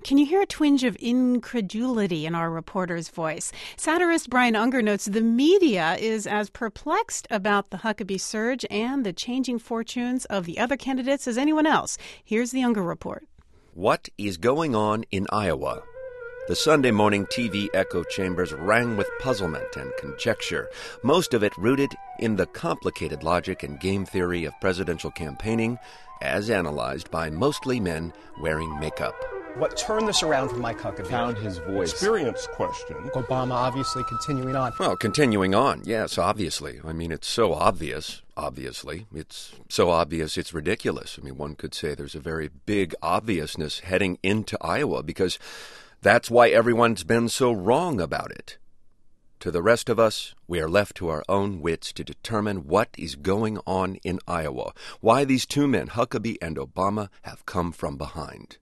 Can you hear a twinge of incredulity in our reporter's voice? Satirist Brian Unger notes the media is as perplexed about the Huckabee surge and the changing fortunes of the other candidates as anyone else. Here's the Unger report. What is going on in Iowa? The Sunday morning TV echo chambers rang with puzzlement and conjecture, most of it rooted in the complicated logic and game theory of presidential campaigning, as analyzed by mostly men wearing makeup. What turned this around for Mike Huckabee? Found his voice. Experience question. Obama obviously continuing on. Well, continuing on, yes, obviously. I mean, it's so obvious, obviously. It's so obvious it's ridiculous. I mean, one could say there's a very big obviousness heading into Iowa because that's why everyone's been so wrong about it. To the rest of us, we are left to our own wits to determine what is going on in Iowa, why these two men, Huckabee and Obama, have come from behind.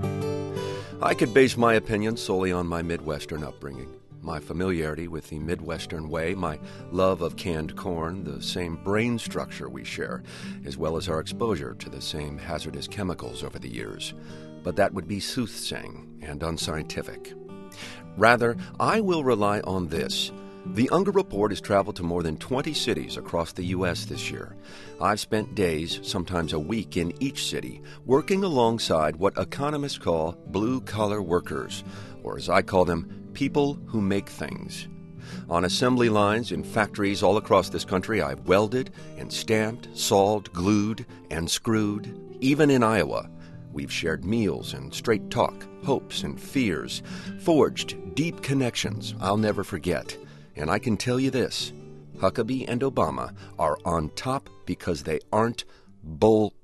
I could base my opinion solely on my Midwestern upbringing, my familiarity with the Midwestern way, my love of canned corn, the same brain structure we share, as well as our exposure to the same hazardous chemicals over the years. But that would be soothsaying and unscientific. Rather, I will rely on this. The Unger Report has traveled to more than 20 cities across the U.S. this year. I've spent days, sometimes a week, in each city, working alongside what economists call blue-collar workers, or as I call them, people who make things. On assembly lines in factories all across this country, I've welded and stamped, sawed, glued, and screwed. Even in Iowa, we've shared meals and straight talk, hopes and fears, forged deep connections I'll never forget. And I can tell you this, Huckabee and Obama are on top because they aren't bull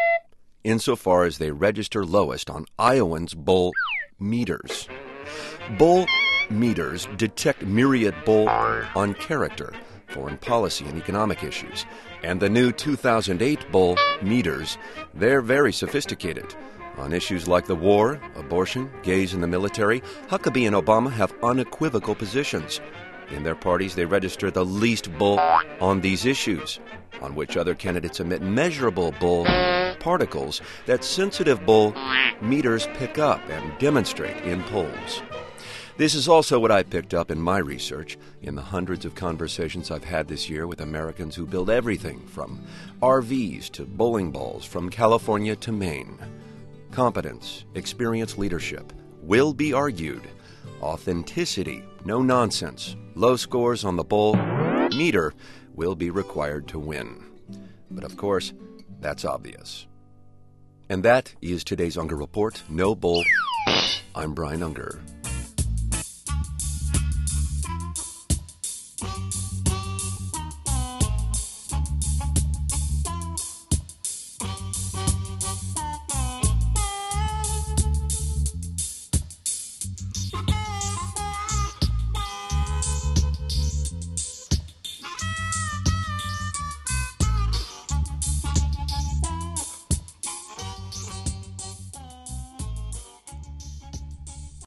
insofar as they register lowest on Iowans' bull meters. Bull meters detect myriad bull on character, foreign policy, and economic issues. And the new 2008 bull meters, they're very sophisticated. On issues like the war, abortion, gays in the military, Huckabee and Obama have unequivocal positions. In their parties, they register the least bull on these issues, on which other candidates emit measurable bull particles that sensitive bull meters pick up and demonstrate in polls. This is also what I picked up in my research in the hundreds of conversations I've had this year with Americans who build everything from RVs to bowling balls from California to Maine. Competence, experienced leadership will be argued. Authenticity, no nonsense, low scores on the bull meter will be required to win. But of course, that's obvious. And that is today's Unger Report. No bull. I'm Brian Unger.